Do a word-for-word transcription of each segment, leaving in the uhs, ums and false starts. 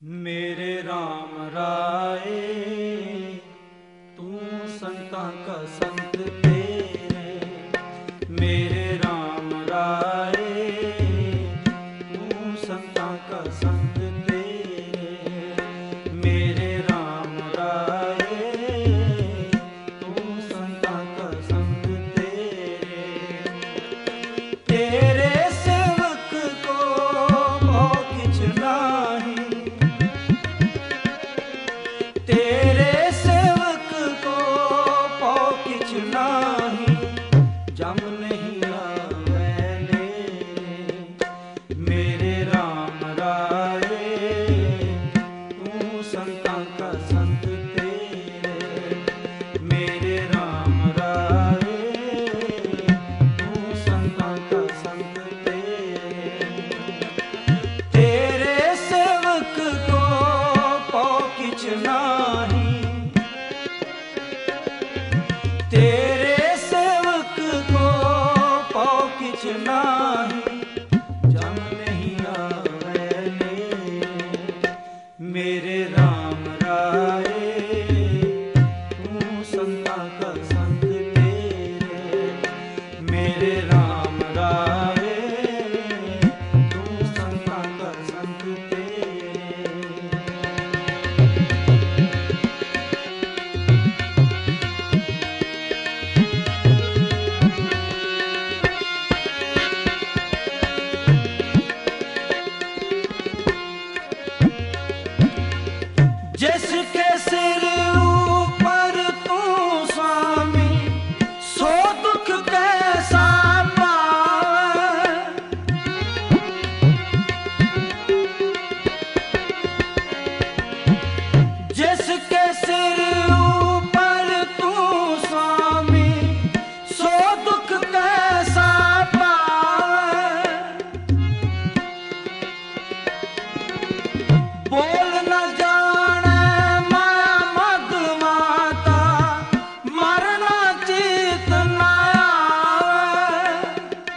मेरे राम राय तू संतां का संत तेरे। मेरे राम राय तू संतां का संत तेरे। मेरे राम राय तू संतां का संत तेरे। तेरे सेवक को मोह किछ नाही। तेरे सेवक को पौ किछ नाही। जम नहीं आवे नेरे। मेरे राम राय तू संतां का संत तेरे। मेरे राम राय तू संतां का संत तेरे। तेरे सेवक को पौ किछ नाही। तेरे सेवक को पौ किछ नाही। जम नहीं आवे नेरे। मेरे राम राय तू संतां का संत तेरे। मेरे राम राय तू संतां का संत तेरे। जिसके सिर ऊपर तू स्वामी सो दुख कैसा पावे। जिसके सिर ऊपर तू स्वामी सो दुख कैसा पावे। बोल न जाने माया मद माता मरना चित न आवे।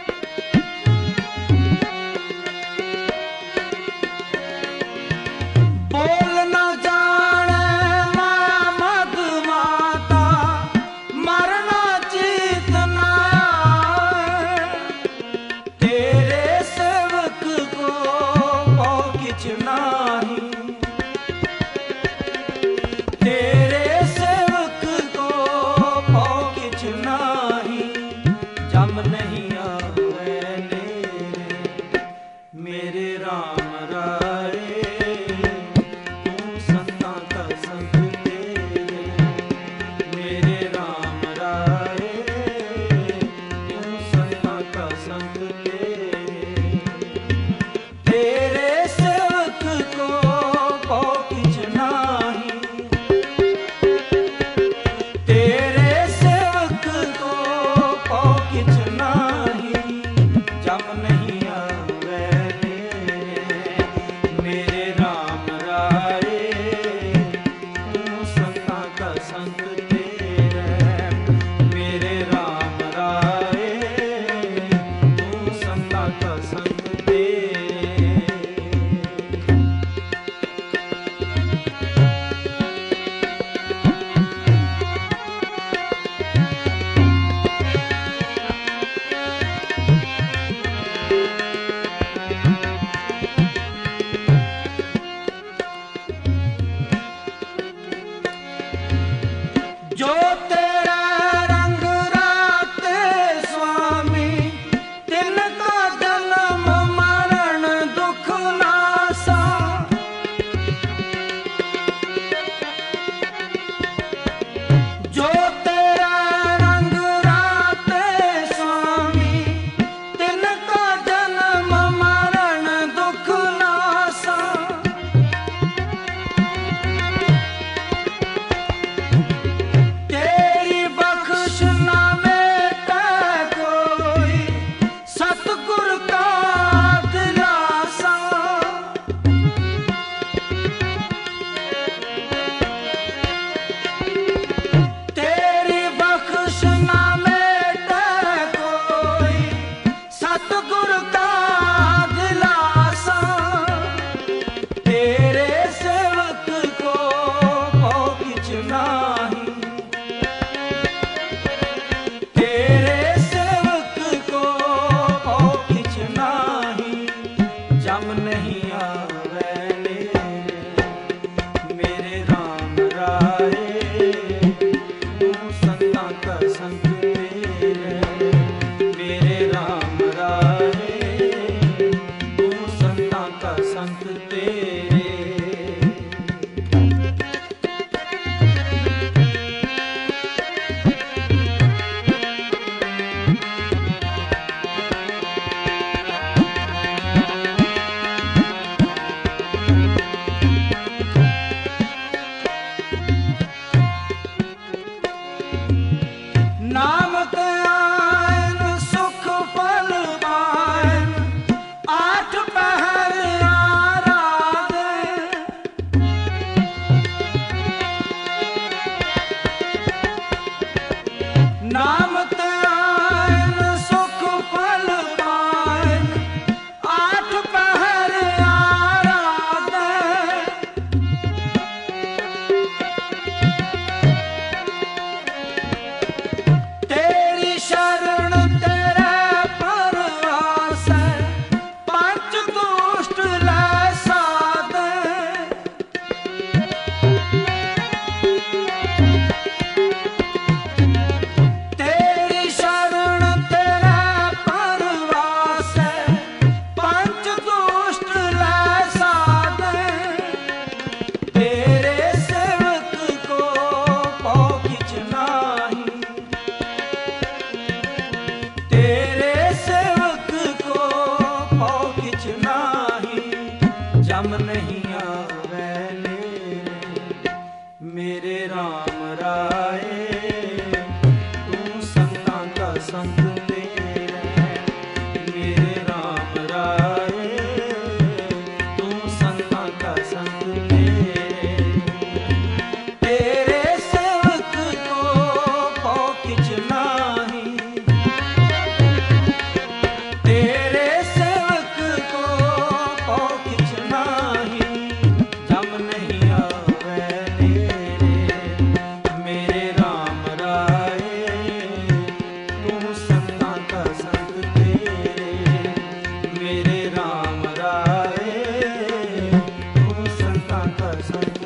बोल न जाने माया मद माता मरना चित न आवे। तेरे सेवक को पौ किछ नाही। तेरे सेवक को पौ किछ नाही। जम नहीं आवे नेरे। मेरे राम राय तू संतां का संत तेरे। मेरे राम राय तू संतां का संत तेरे। तेरे सेवक को संग